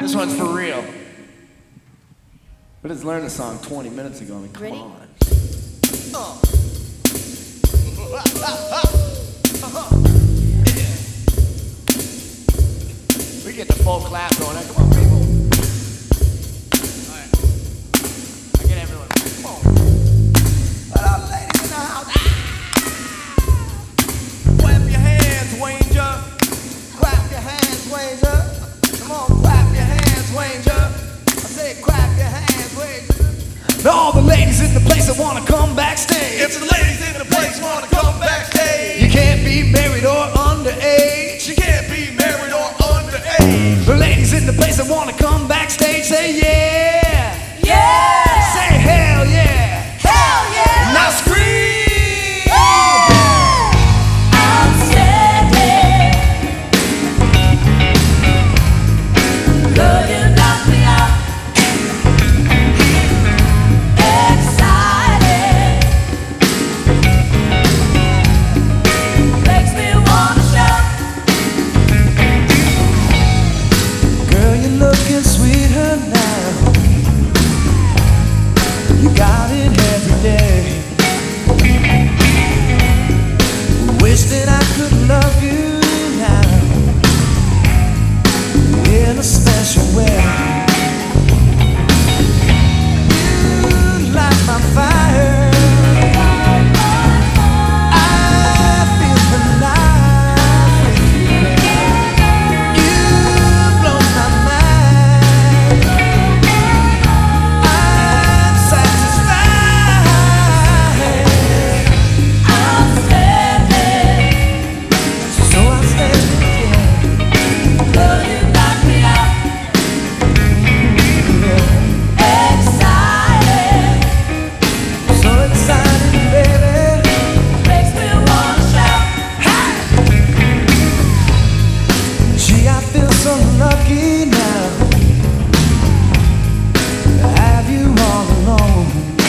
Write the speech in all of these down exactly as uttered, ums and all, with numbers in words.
This one's for real. We just learned the song twenty minutes ago. I mean, come Ready? on. Uh. We get the full clap going. Come on, people. All right. I get everyone. Come on. Let our ladies in the house. Ah! Clap your hands, Wanger. Clap your hands, Wanger. Come on, clap your hands, Wanger. I said, clap your hands, Wanger. All the ladies in the place that wanna come backstage. If the ladies in the place wanna come backstage, You can't be married or underage. she can't be married or underage. The ladies in the place that wanna come backstage say yeah. Yeah! Say hell yeah. Hell yeah! Now scream. I'm standing. Girl, you knock me out. Excited. Makes me wanna shout. Girl, you're looking sweeter now. You got it every day. Wish that I could love you now in a special way. You light my fire. I feel the light. You blow my mind. I'm satisfied. I'm standing. So I stand here. Girl, you knock me out. Excited. So excited, baby. Makes me wanna shout. Gee, I feel so lucky now to have you all alone.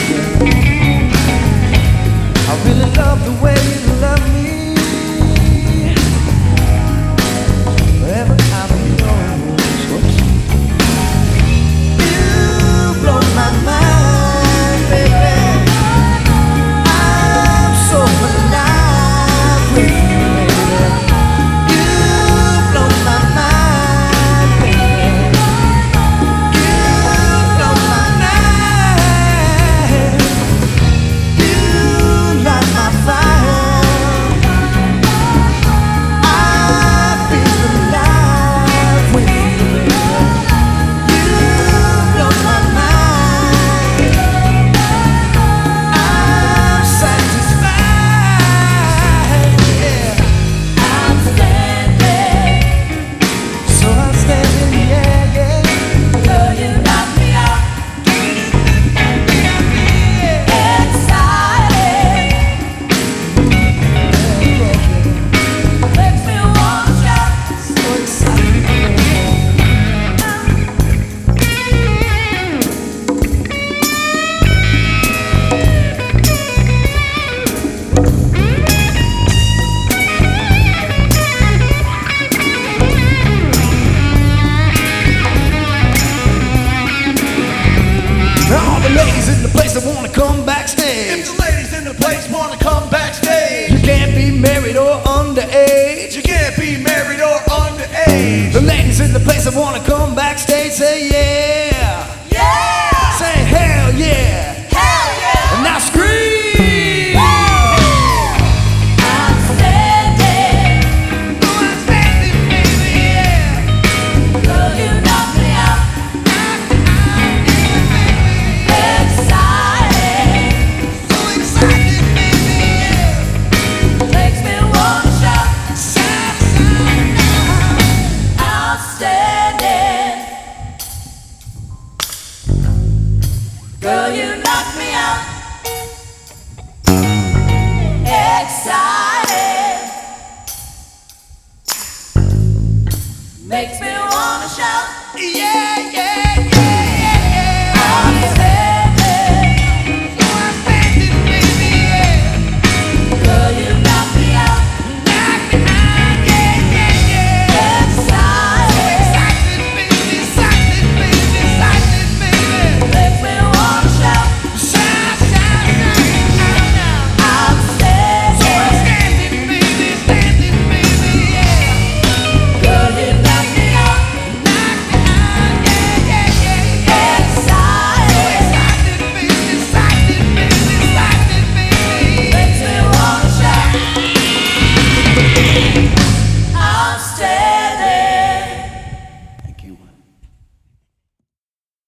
I really love the way you love me. Wherever I go, you blow my mind, baby. I'm so alive with you, baby. You blow my mind, baby. You blow my mind. You light my fire. I feel alive with you, baby. You blow my mind. I'm satisfied, yeah. I'm standing. So I'm standing, yeah, yeah. Girl, you knock me out. Excited. Makes me wanna shout. So excited. All the ladies in the place that wanna come If backstage. the ladies in the place wanna come backstage, You can't be married or underage. you can't be married or underage. The ladies in the place that wanna come backstage say yeah. Yeah! Say hell yeah. Hell yeah! And now scream. I'm standing. I'm standing, baby, yeah. Girl, you knock me out. Excited. So excited, baby, yeah. Makes me wanna shout. Shout, shout, shout. Outstanding. Girl, you knock me out. Excited. Makes me wanna shout. Yeah.